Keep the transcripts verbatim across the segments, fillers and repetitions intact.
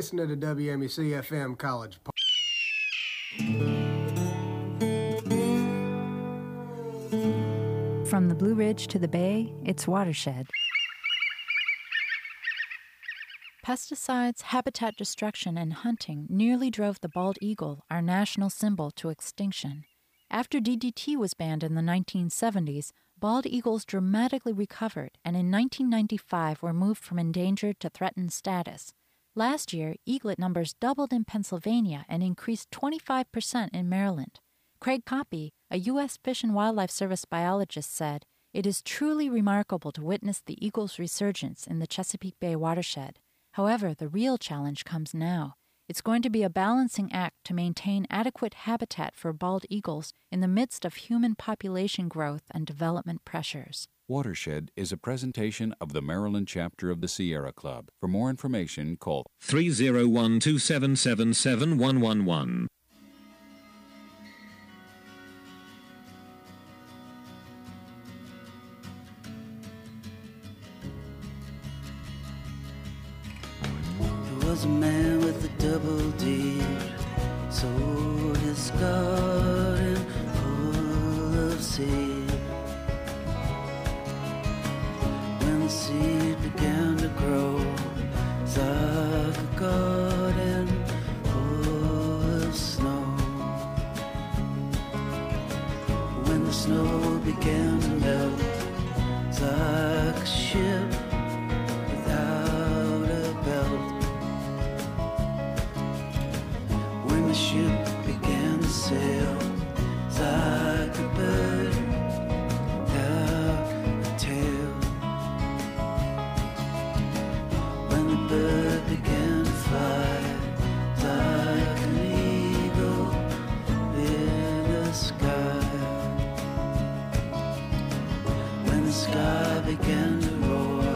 listening to W M E C F M College Park. From the Blue Ridge to the Bay, it's Watershed. Pesticides, habitat destruction, and hunting nearly drove the bald eagle, our national symbol, to extinction. After D D T was banned in the nineteen seventies, bald eagles dramatically recovered and in nineteen ninety-five were moved from endangered to threatened status. Last year, eaglet numbers doubled in Pennsylvania and increased twenty-five percent in Maryland. Craig Poppy, a U S Fish and Wildlife Service biologist, said, "It is truly remarkable to witness the eagle's resurgence in the Chesapeake Bay watershed. However, the real challenge comes now. It's going to be a balancing act to maintain adequate habitat for bald eagles in the midst of human population growth and development pressures." Watershed is a presentation of the Maryland chapter of the Sierra Club. For more information, call three oh one, two seven seven, seven one one one. Was a man with a double deed, sold his garden full of seed. When the seed began to grow, it's like a garden full of snow. When the snow began to melt, it's like a ship without a belt. When the ship began to sail, it's like a bird without a tail. When the bird began to fly, it's like an eagle in the sky. When the sky began to roar,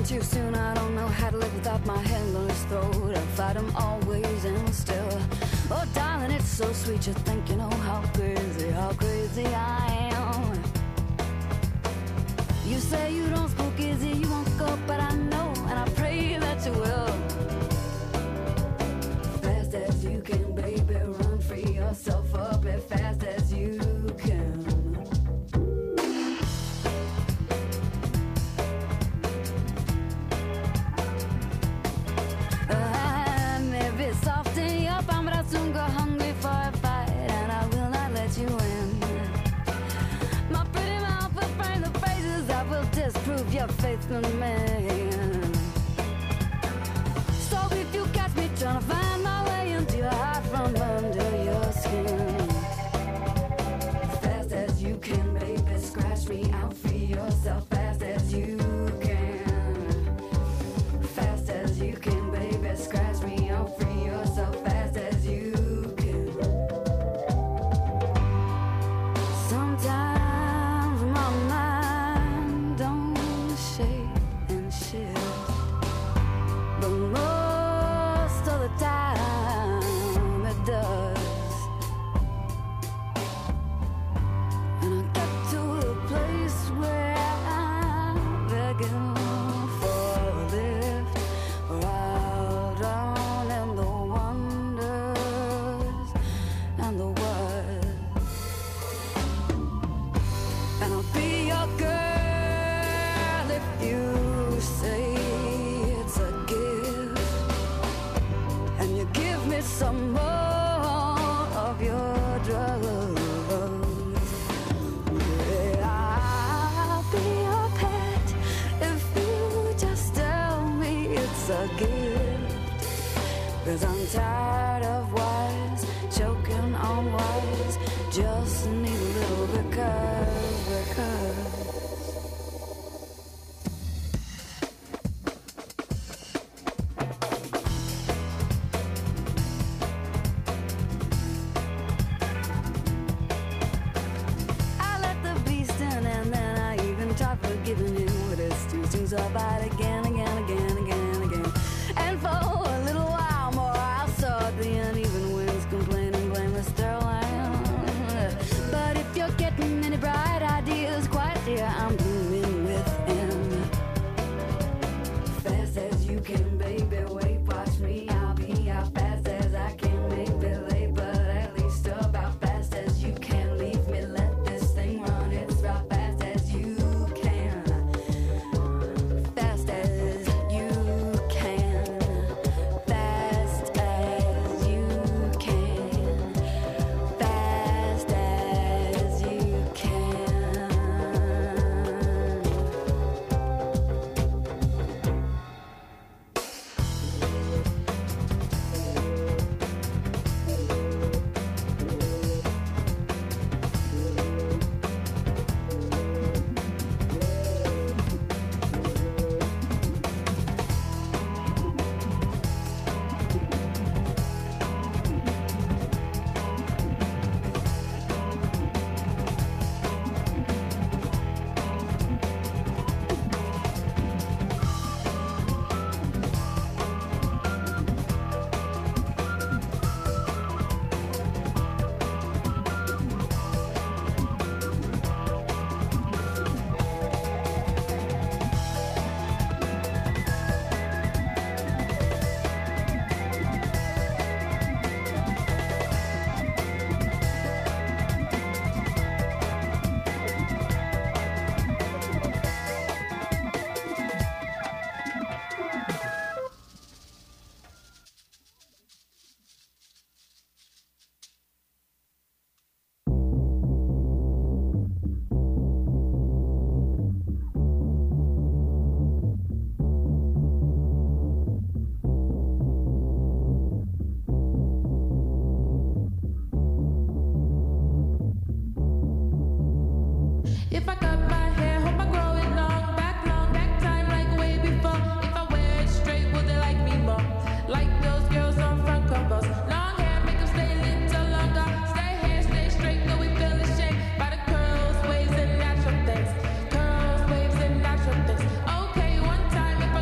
gone too soon. I don't know how to live without my hand on his throat. I fight him always and still. Oh, darling, it's so sweet. You think you know how crazy, how crazy I am. You say you don't spook easy, you won't go, but I know, and I pray that you will. Fast as you can, baby, run, free yourself up as fast as you can. Uh, maybe soften your palm, but I'll soon go hungry for a fight, and I will not let you in. My pretty mouth will frame the phrases that will disprove your faith in me. So if you catch me trying to find my way into your heart from under your skin, fast as you can, baby, scratch me out, free yourself fast as you can. Fast as you can, baby, scratch me out, free yourself fast as you can. Sometimes my mind don't shake and shift, but most of the time it does. And I get to a place where I'm begging for a lift, or I'll drown in the wonders and the words. And I'll be your girl if you say it's a gift, and you give me some more of your drugs. Yeah, I'll be your pet if you just tell me it's a gift. 'Cause I'm tired of wise, choking on wise, just need a little because, because. I let the beast in, and then I even tried forgiving him with his two stings of bite again, again, again, again, again. And for a little while more, I saw the uneven winds complaining, blame Mister Lamb. But if you're getting any bright ideas, quite dear, I'm blooming with him. Fast as you can, baby, wait, watch me. I'll be out fast as I can, maybe late, but at least about fast as you can. Leave me, let this thing run, it's about fast as you can. Fast as you can. Fast as you can. Fast as you can. If I cut my hair, hope I grow it long, back long, back time like way before. If I wear it straight, will they like me more? Like those girls on front covers. Long hair, make them stay little longer. Stay hair, stay straight, though we feel ashamed by the curls, waves, and natural things. Curls, waves, and natural things. Okay, one time if I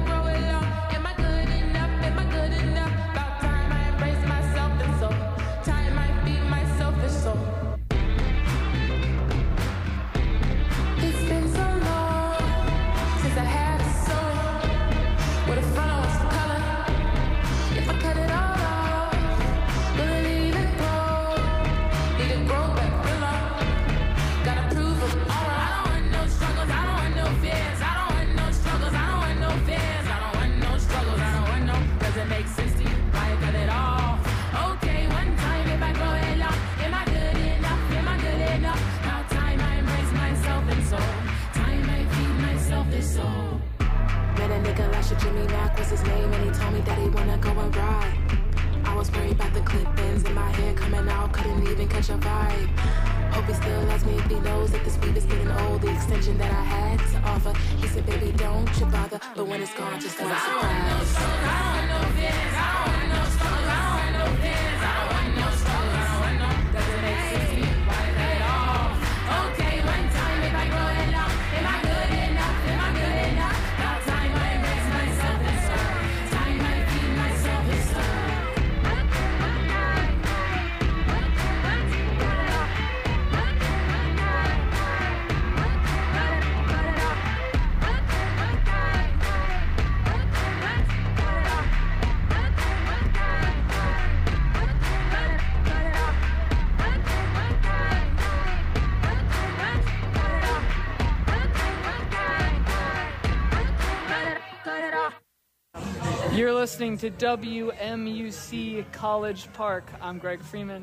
even catch a vibe. Hope he still loves me if he knows that this weed is getting old. The extension that I had to offer, he said, baby, don't you bother. But when it's gone, just want a surprise. I don't want no stones, I don't want no fears. I don't want no stones, I don't want no fears. I don't want no stones, I don't want no. Doesn't make sense to me, wipe it off. Okay, one time if I grow enough, am I good enough? Am I good enough? Now time I embrace myself and serve. Time I feed myself and serve. You're listening to W M U C College Park. I'm Greg Freeman.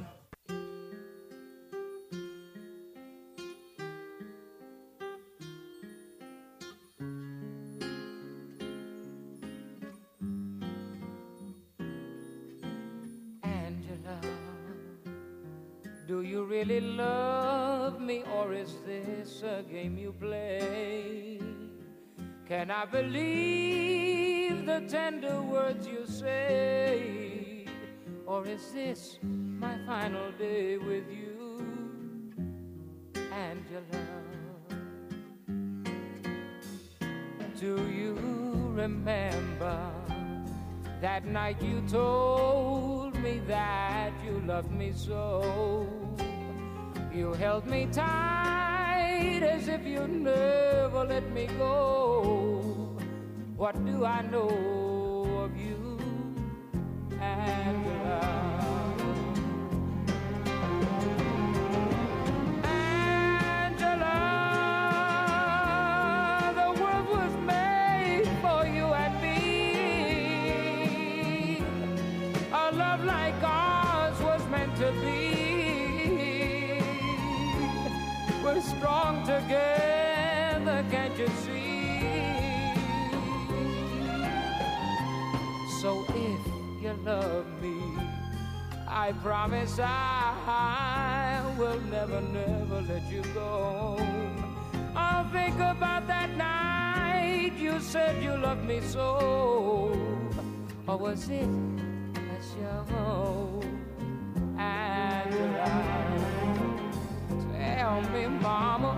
Angela, do you really love me, or is this a game you play? Can I believe the tender words you say? Or is this my final day with you, Angela? Do you remember that night you told me that you loved me so? You held me tight as if you'd never let me go. What do I know of you, Angela? Angela, the world was made for you and me. A love like ours was meant to be. We're strong together, can't you see? So if you love me, I promise I will never, never let you go. I'll think about that night you said you loved me so. Or was it a show, Angela? Tell me, mama.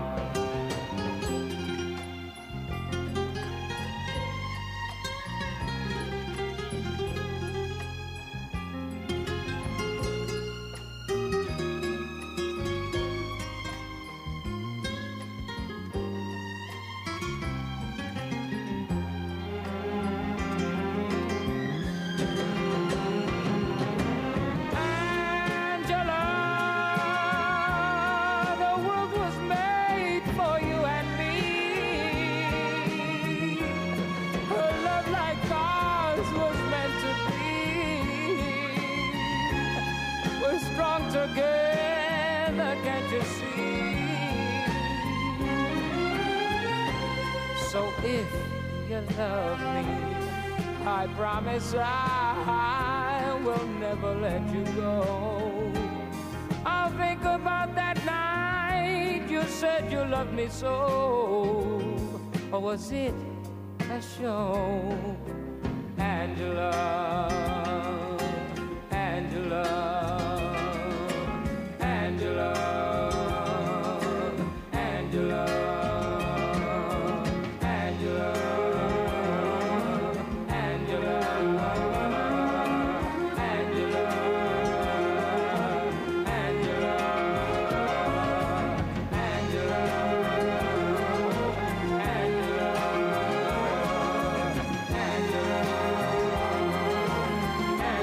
Together, can't you see? So if you love me, I promise I will never let you go. I'll think about that night you said you loved me so. Or was it a show, Angela? Angela. Angela, Angela, Angela, Angela, Angela, Angela, Angela,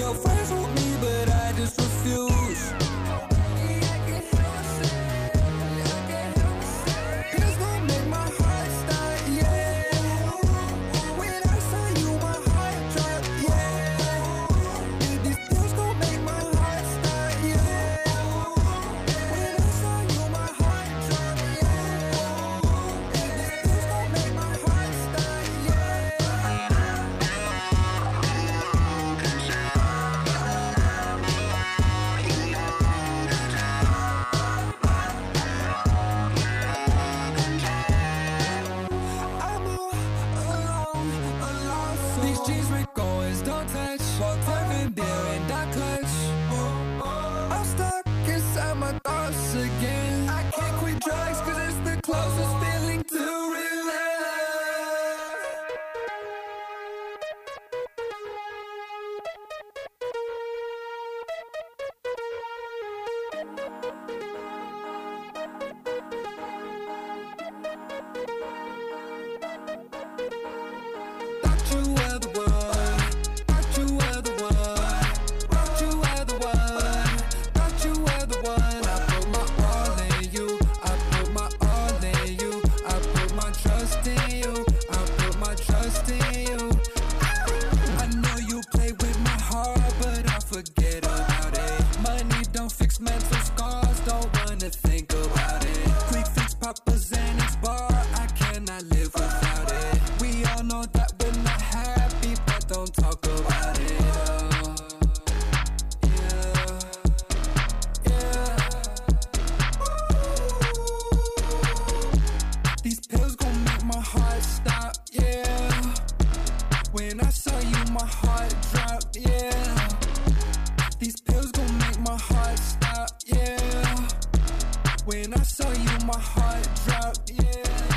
your friends want me, but I just refuse. Pills gon' make my heart stop, yeah. When I saw you, my heart dropped, yeah. These pills gon' make my heart stop, yeah. When I saw you, my heart dropped, yeah. These pills gon' make my heart stop, I'm all alone, alone. These jeans Rick Owens don't touch. Walked heaven beer and I clutch. I'm stuck inside my thoughts again. I can't quit drugs cause it's the closest feeling to real love. Thought you were the one. Thought you were the one. Thought you were the one. Thought you were the one. I put my all in you. I put my all in you. I put my trust in you. I put my trust in you. I know you play with my heart, but I forget about it. Money don't fix mental scars. Don't wanna think about it. Quick fix Papa's and its bar. I cannot live without it. We all know that we're not happy, but don't talk about it. Oh, yeah, yeah. These pills gon' make my heart stop, yeah. When I saw you, my heart dropped, yeah. These pills gon' make my heart stop, yeah. When I saw you, my heart dropped, yeah.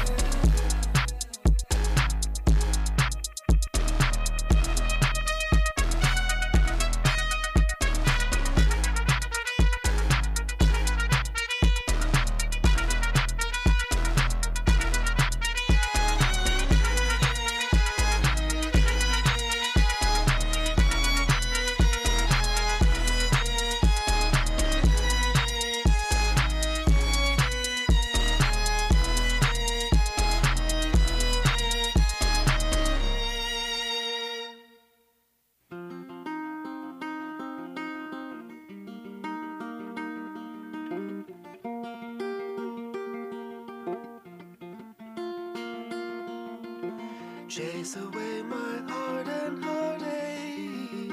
Chase away my heart and heartache.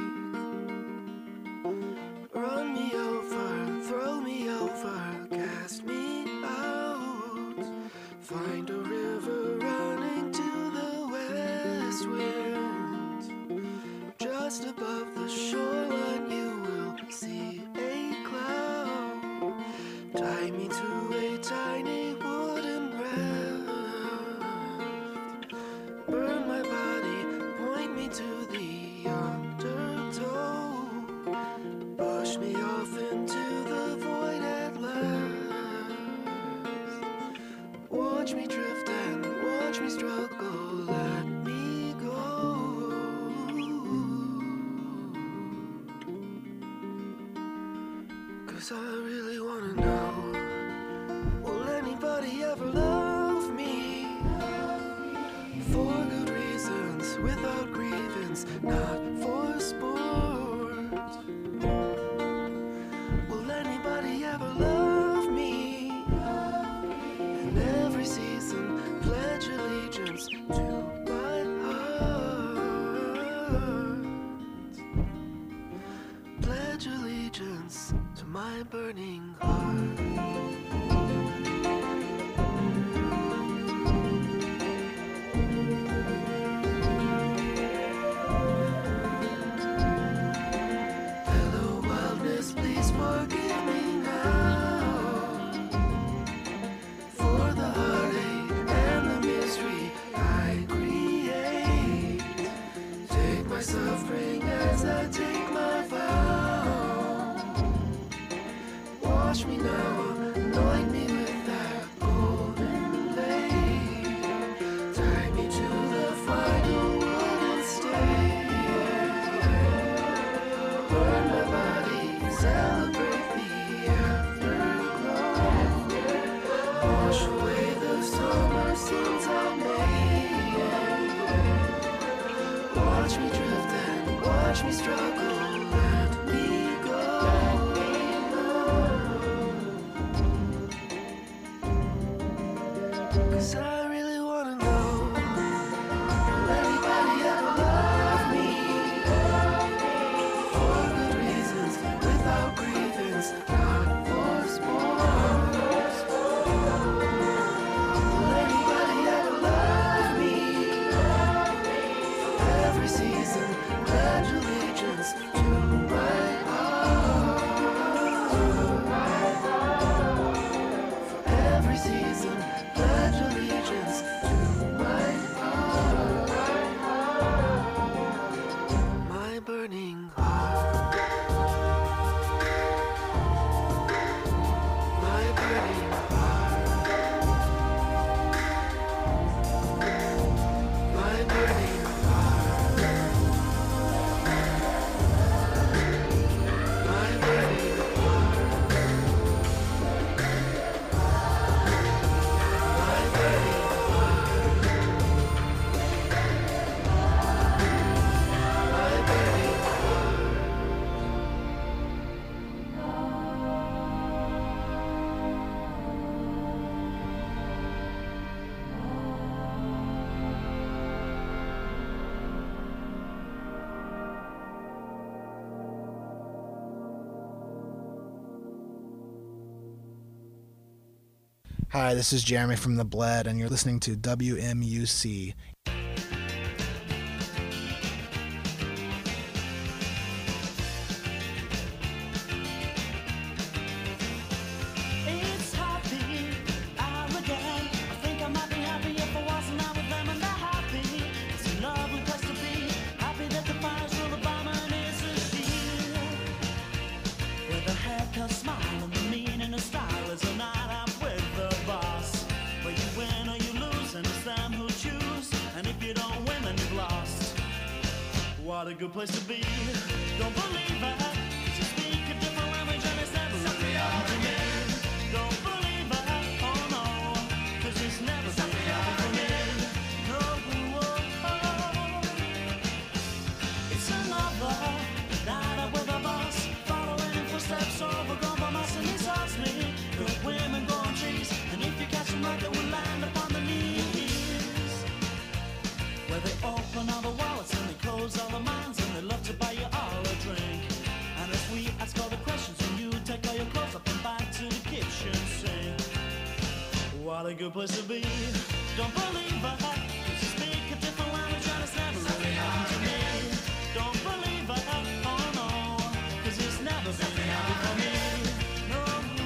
Run me over, throw me over, cast me out. Find a river running to the west wind. Just above the shoreline you will see a cloud. Tie me to a tiny wooden raft. Burn my body, point me to the undertow. Push me off into the void at last. Watch me drift and watch me struggle, let me go. Cause I really wanna know, will anybody ever love me? For good reasons, without grievance, not for sport. Will anybody ever love me? In every season, pledge allegiance to my heart. Pledge allegiance to my burning heart. Please forgive me now for the heartache and the misery I create. Take my suffering as I take my vow. Wash me now, no Hi, this is Jeremy from The Bled, and you're listening to W M U C. It's happy hour again. I think I might be happy if I wasn't out with them, and they're happy. It's a lovely place to be. Happy that the fire's full of bomb and it's a shield. With a haircut, smile, and the meaning of style is a night out with the boss. But you win or you lose, and it's them who choose. And if you don't win, then you've lost. What a good place to be. Don't believe it. 'Cause you speak a different language and it's never really happened to me. Don't believe it. Oh no. 'Cause it's never really happened to me. No. Oh. It's another night out with a boss. Following in footsteps overgrown by moss, and he's asked me. Good women go on trees. And if you catch them right, they will land upon the knees. Where they open all the wallets and they close all the minds, and they love to buy you all a drink. And if we ask all the questions, and you take all your clothes up and back to the kitchen sink. What a good place to be. Don't believe it. 'Cause you speak a different language and it's never really happened to me. Don't believe it. Oh no. 'Cause it's never been happened for me. No.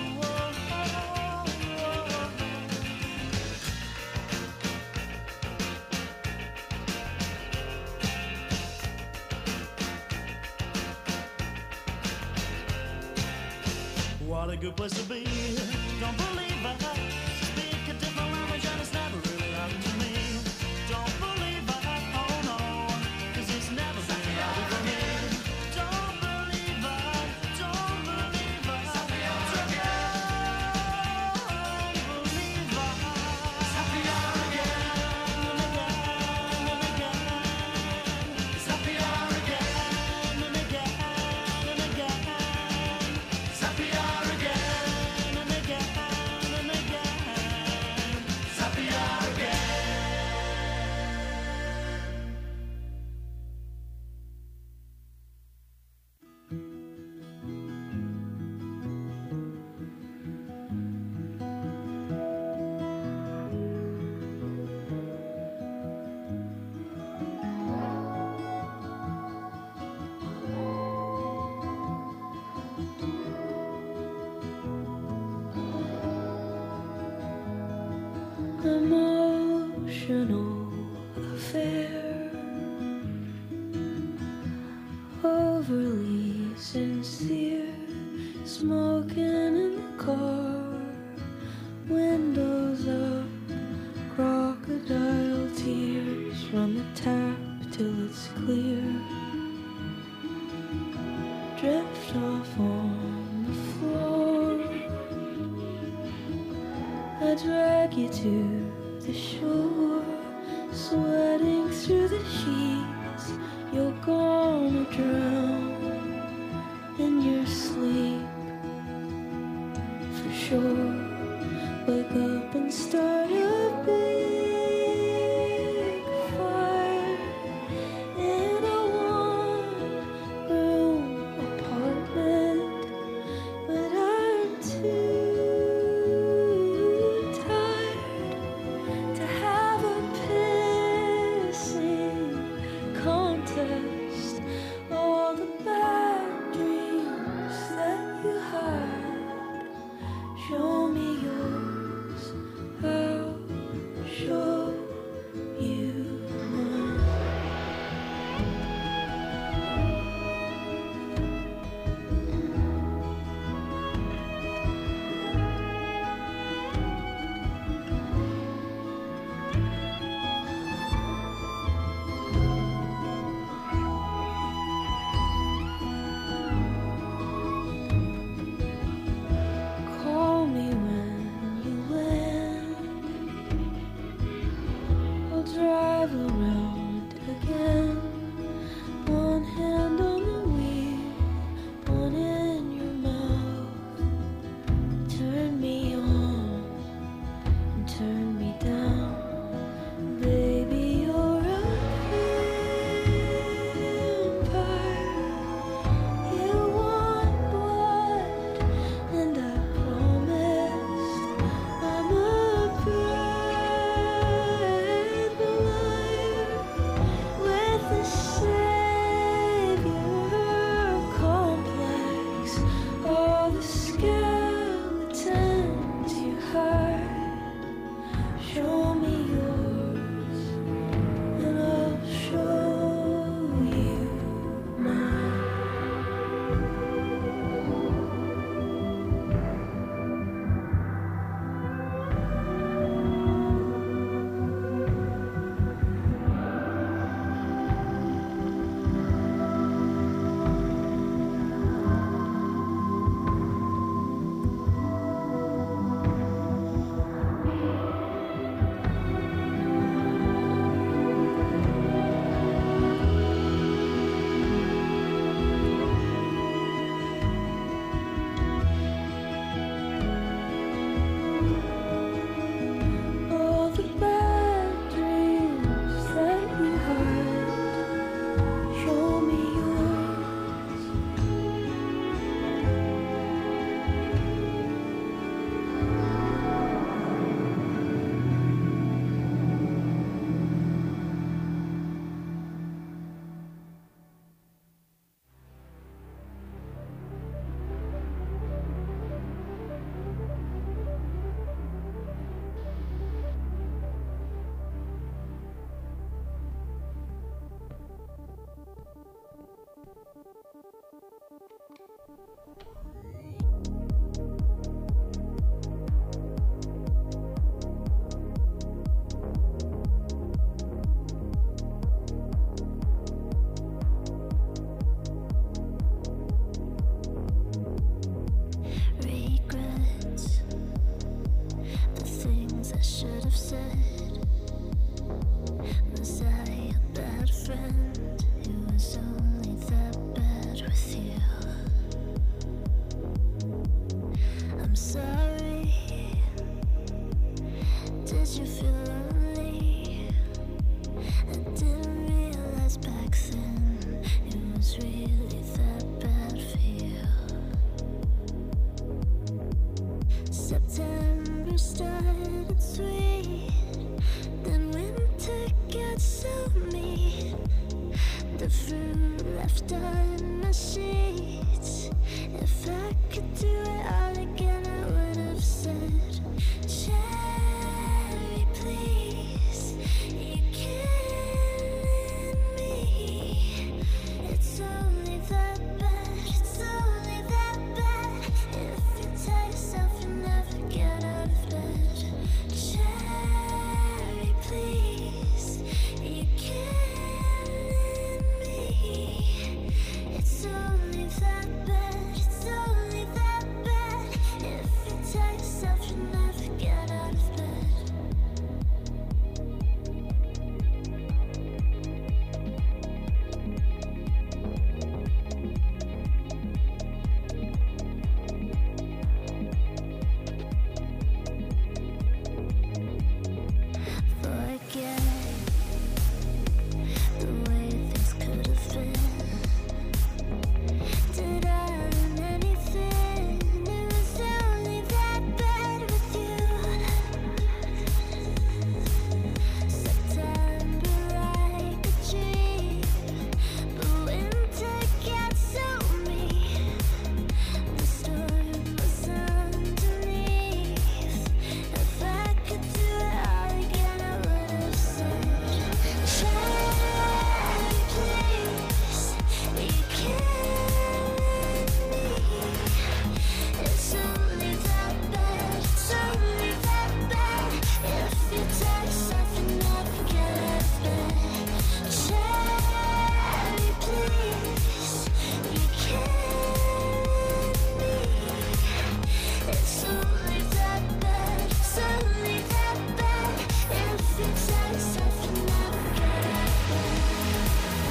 What a good place to be. Don't believe it. Speak a different language and it's never really happened to me. Don't believe it. Oh no. 'Cause it's never been happened for me. Don't believe it. Don't believe it. Don't believe it. It's happy hour again and again and again. It's happy hour again and again and again. It's happy hour again and again and again. It's happy hour again. Emotional affair, overly sincere, smoking in the car, windows up, crocodile tears, run the tap till it's clear, drift off on the floor, I drag you to the shore, sweating through the sheets. You're gonna drown in your sleep, for sure. Wake up and start a big fire in a one-room apartment, but I'm too tired to have a pissing contest. Oh, September started sweet, then winter got so mean. The fruit left on my sheets. If I could do it all again, I would have said, cherry, please, you killing me. It's only that bad, it's only that bad. If you tell yourself you never get out of bed, cherry, please, you killing me. It's only that bad, it's only that bad. If you tell yourself you never get out of bed. Forget the way things could have been. Did I learn anything? It was only that bad with you. September like a dream, but winter got so mean. The storm was underneath. If I could do it all again, I would have said, cherry, please, you killing me. It's only that bad, it's only that bad. If you tell yourself you never get out of bed, cherry, please, you killing me. It's only that bad, it's only that bad. If you tell yourself you never get out of bed.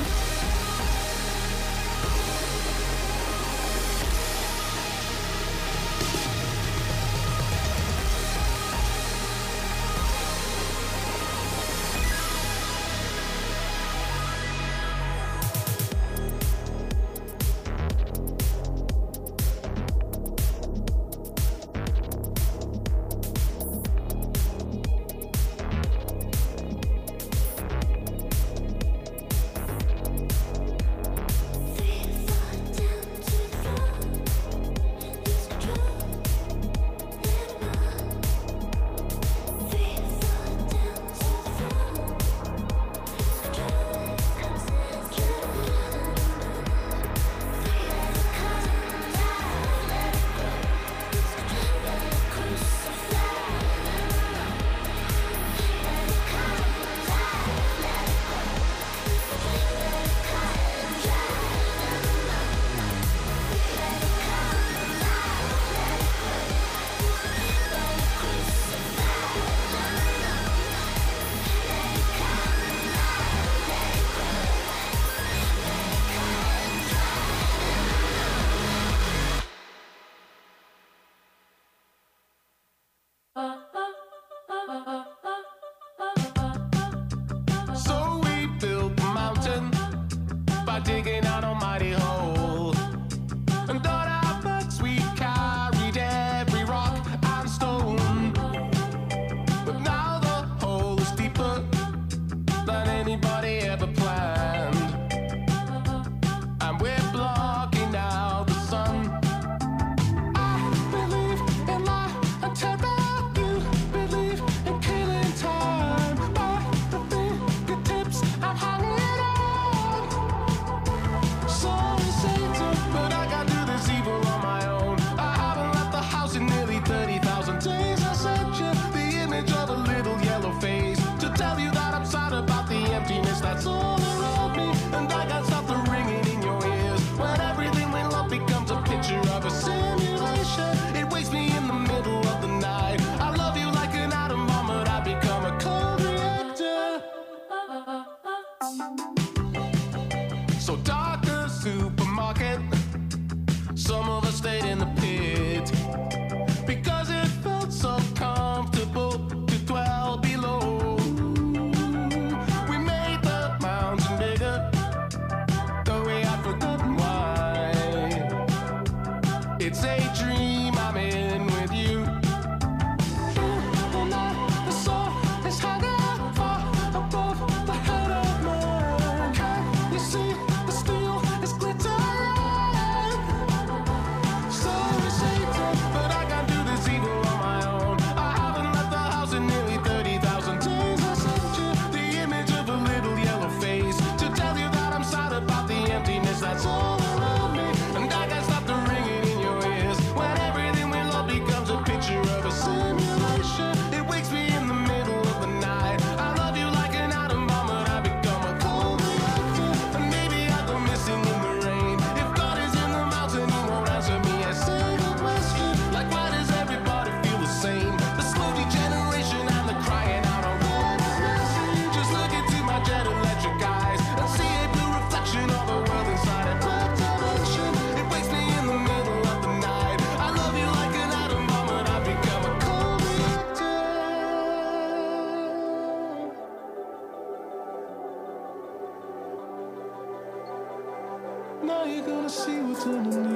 So we built the mountain by digging an almighty hole. And on our backs we carried every rock and stone. But now the hole is deeper than anybody ever planned. And we're blocking out the sun. I believe in life and tell that you believe in killing time. By the fingertips I'm hanging on. Sorry, Satan, but I gotta do this evil on my own. I haven't left the house in nearly thirty thousand days. I sent you the image of a little yellow face to tell you that I'm sad about the emptiness that's all around me. And I got something ringing in your ears when everything we love becomes a picture of a simulation. It wakes me in the middle of the night. I love you like an atom bomb, but I become a cold reactor. So darker supermarket. Some of us stayed in the pit because it felt so comfortable to dwell below. We made the mountain bigger, though we had forgotten why. It's a dream I'm in with you. underneath.